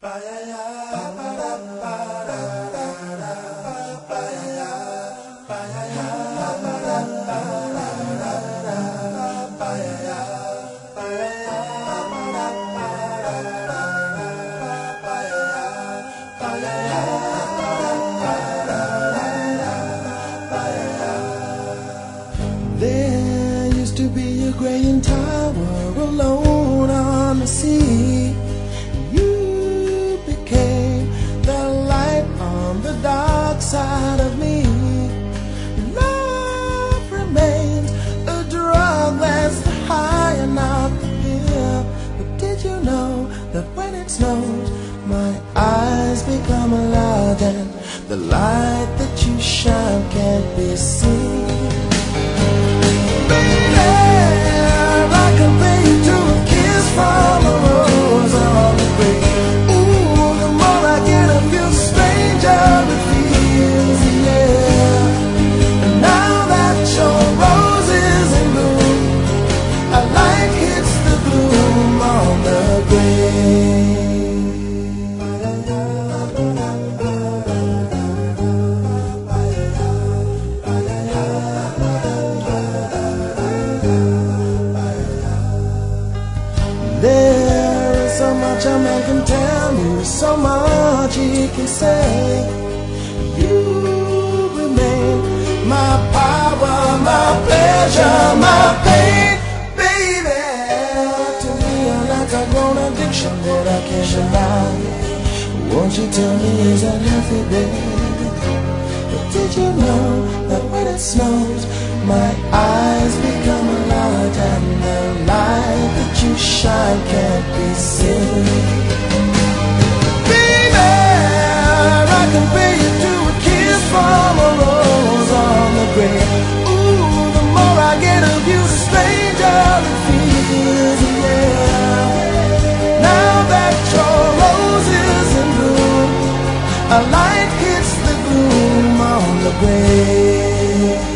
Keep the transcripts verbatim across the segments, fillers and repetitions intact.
There used to be a graying tower alone on the sea. You became the light on the dark side of me. Love remains a drug that's the high and not the pill. But did you know that when it snows, my eyes become alive and the light that you shine can't be seen? I compare you to a kiss from a rose on the grave. Ooh, the more I get of you, the stranger it feels, yeah. And now that your rose is in bloom, a light hits the gloom on the grave. There is so much a man can tell me, so much he can say. You remain my power, my pleasure, my pain, baby. To me you're like a grown addiction that I can't deny. Won't you tell me, is that healthy, baby? But did you know that when it snows, my eyes become a light and the light that you shine can't be seen? Baby, I compare you to a kiss from a rose on the grave. Ooh, the more I get of you, the stranger it feels, yeah. Now that your rose is in bloom, a light hits the gloom on the grave.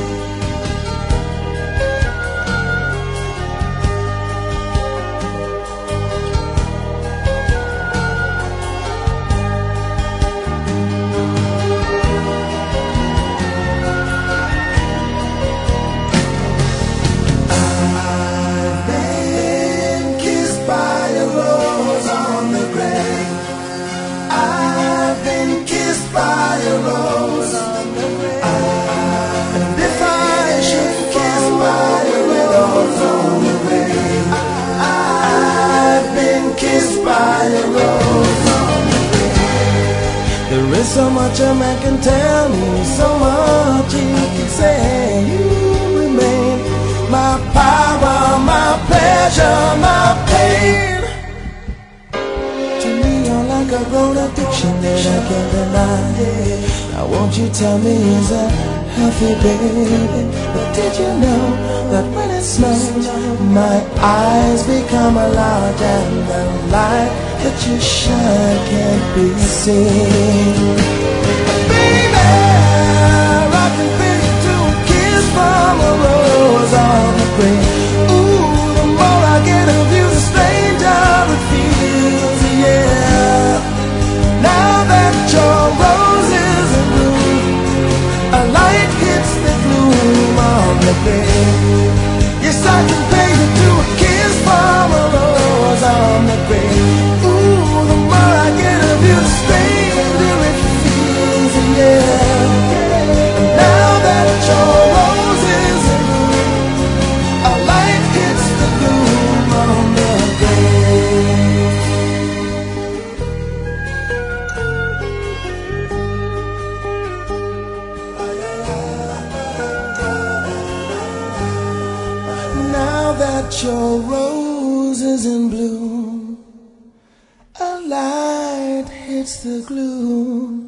There is so much a man can tell me, so much he can say. You remain my power, my pleasure, my pain. To me you're like a grown addiction that I can't deny. Now won't you tell me, is that healthy, baby? But did you know that when it snows, my eyes become a light and the light that you shine can't be seen? Baby, I can feel you to a kiss from a rose on the grave. Ooh, the more I get of you, the stranger it feels, yeah. Now that your rose is in bloom, a light hits the gloom on the grave. Yes, I can pay you to a kiss from a rose on the grave. That your rose is in bloom, a light hits the gloom.